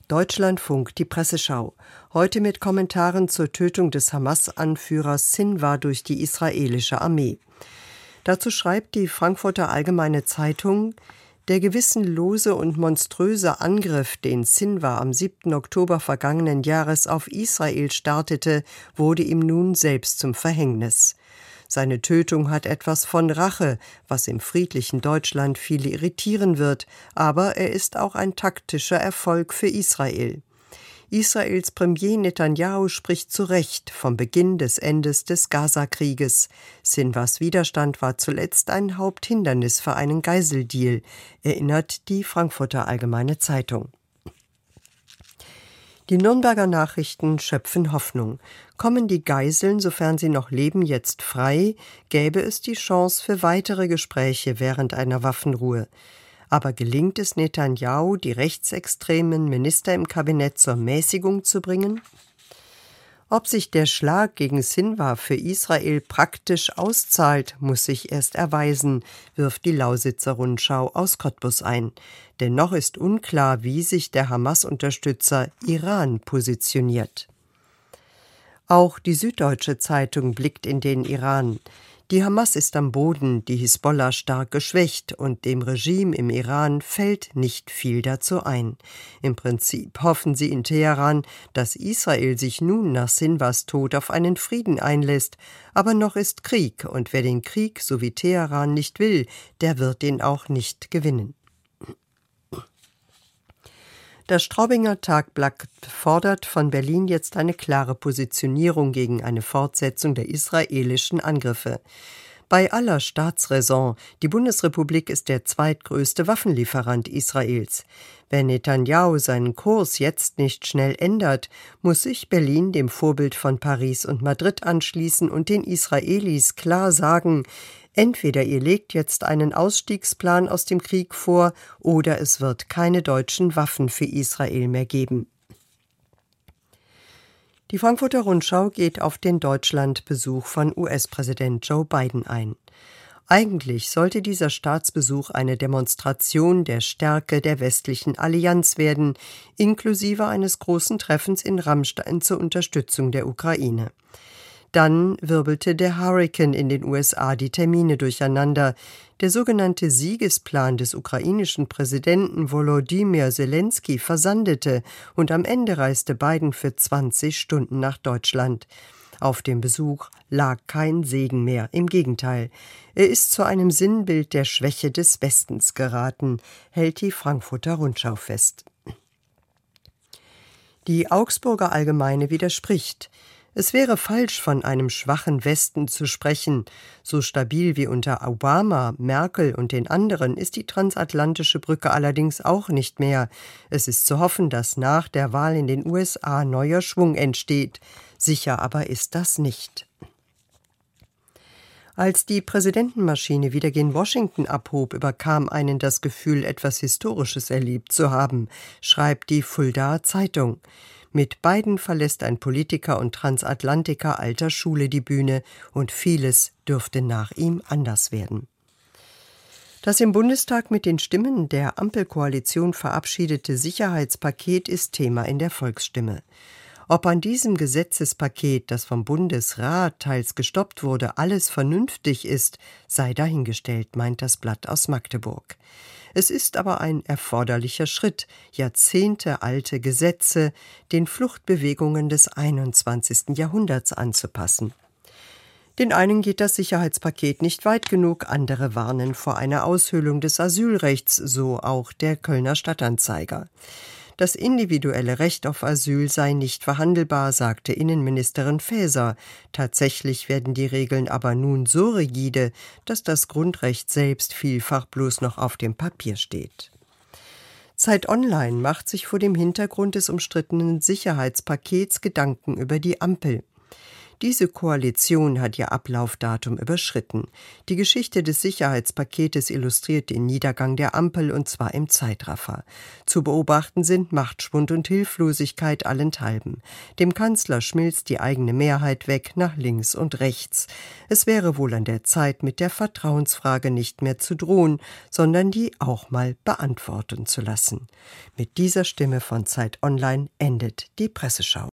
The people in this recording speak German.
Deutschlandfunk, die Presseschau. Heute mit Kommentaren zur Tötung des Hamas-Anführers Sinwar durch die israelische Armee. Dazu schreibt die Frankfurter Allgemeine Zeitung: Der gewissenlose und monströse Angriff, den Sinwar am 7. Oktober vergangenen Jahres auf Israel startete, wurde ihm nun selbst zum Verhängnis. Seine Tötung hat etwas von Rache, was im friedlichen Deutschland viele irritieren wird, aber er ist auch ein taktischer Erfolg für Israel. Israels Premier Netanyahu spricht zu Recht vom Beginn des Endes des Gaza-Krieges. Sinwars Widerstand war zuletzt ein Haupthindernis für einen Geiseldeal, erinnert die Frankfurter Allgemeine Zeitung. Die Nürnberger Nachrichten schöpfen Hoffnung. Kommen die Geiseln, sofern sie noch leben, jetzt frei, gäbe es die Chance für weitere Gespräche während einer Waffenruhe. Aber gelingt es Netanyahu, die rechtsextremen Minister im Kabinett zur Mäßigung zu bringen? Ob sich der Schlag gegen Sinwar für Israel praktisch auszahlt, muss sich erst erweisen, wirft die Lausitzer Rundschau aus Cottbus ein. Denn noch ist unklar, wie sich der Hamas-Unterstützer Iran positioniert. Auch die Süddeutsche Zeitung blickt in den Iran. Die Hamas ist am Boden, die Hisbollah stark geschwächt und dem Regime im Iran fällt nicht viel dazu ein. Im Prinzip hoffen sie in Teheran, dass Israel sich nun nach Sinwars Tod auf einen Frieden einlässt. Aber noch ist Krieg und wer den Krieg, so wie Teheran, nicht will, der wird ihn auch nicht gewinnen. Das Straubinger Tagblatt fordert von Berlin jetzt eine klare Positionierung gegen eine Fortsetzung der israelischen Angriffe. Bei aller Staatsräson, die Bundesrepublik ist der zweitgrößte Waffenlieferant Israels. Wenn Netanyahu seinen Kurs jetzt nicht schnell ändert, muss sich Berlin dem Vorbild von Paris und Madrid anschließen und den Israelis klar sagen: Entweder ihr legt jetzt einen Ausstiegsplan aus dem Krieg vor, oder es wird keine deutschen Waffen für Israel mehr geben. Die Frankfurter Rundschau geht auf den Deutschlandbesuch von US-Präsident Joe Biden ein. Eigentlich sollte dieser Staatsbesuch eine Demonstration der Stärke der westlichen Allianz werden, inklusive eines großen Treffens in Ramstein zur Unterstützung der Ukraine. Dann wirbelte der Hurrikan in den USA die Termine durcheinander. Der sogenannte Siegesplan des ukrainischen Präsidenten Volodymyr Zelensky versandete und am Ende reiste Biden für 20 Stunden nach Deutschland. Auf dem Besuch lag kein Segen mehr, im Gegenteil. Er ist zu einem Sinnbild der Schwäche des Westens geraten, hält die Frankfurter Rundschau fest. Die Augsburger Allgemeine widerspricht. Es wäre falsch, von einem schwachen Westen zu sprechen. So stabil wie unter Obama, Merkel und den anderen ist die transatlantische Brücke allerdings auch nicht mehr. Es ist zu hoffen, dass nach der Wahl in den USA neuer Schwung entsteht. Sicher aber ist das nicht. Als die Präsidentenmaschine wieder gen Washington abhob, überkam einen das Gefühl, etwas Historisches erlebt zu haben, schreibt die Fuldaer Zeitung. Mit Biden verlässt ein Politiker und Transatlantiker alter Schule die Bühne und vieles dürfte nach ihm anders werden. Das im Bundestag mit den Stimmen der Ampelkoalition verabschiedete Sicherheitspaket ist Thema in der Volksstimme. Ob an diesem Gesetzespaket, das vom Bundesrat teils gestoppt wurde, alles vernünftig ist, sei dahingestellt, meint das Blatt aus Magdeburg. Es ist aber ein erforderlicher Schritt, jahrzehntealte Gesetze den Fluchtbewegungen des 21. Jahrhunderts anzupassen. Den einen geht das Sicherheitspaket nicht weit genug, andere warnen vor einer Aushöhlung des Asylrechts, so auch der Kölner Stadtanzeiger. Das individuelle Recht auf Asyl sei nicht verhandelbar, sagte Innenministerin Faeser. Tatsächlich werden die Regeln aber nun so rigide, dass das Grundrecht selbst vielfach bloß noch auf dem Papier steht. Zeit Online macht sich vor dem Hintergrund des umstrittenen Sicherheitspakets Gedanken über die Ampel. Diese Koalition hat ihr Ablaufdatum überschritten. Die Geschichte des Sicherheitspaketes illustriert den Niedergang der Ampel, und zwar im Zeitraffer. Zu beobachten sind Machtschwund und Hilflosigkeit allenthalben. Dem Kanzler schmilzt die eigene Mehrheit weg nach links und rechts. Es wäre wohl an der Zeit, mit der Vertrauensfrage nicht mehr zu drohen, sondern die auch mal beantworten zu lassen. Mit dieser Stimme von Zeit Online endet die Presseschau.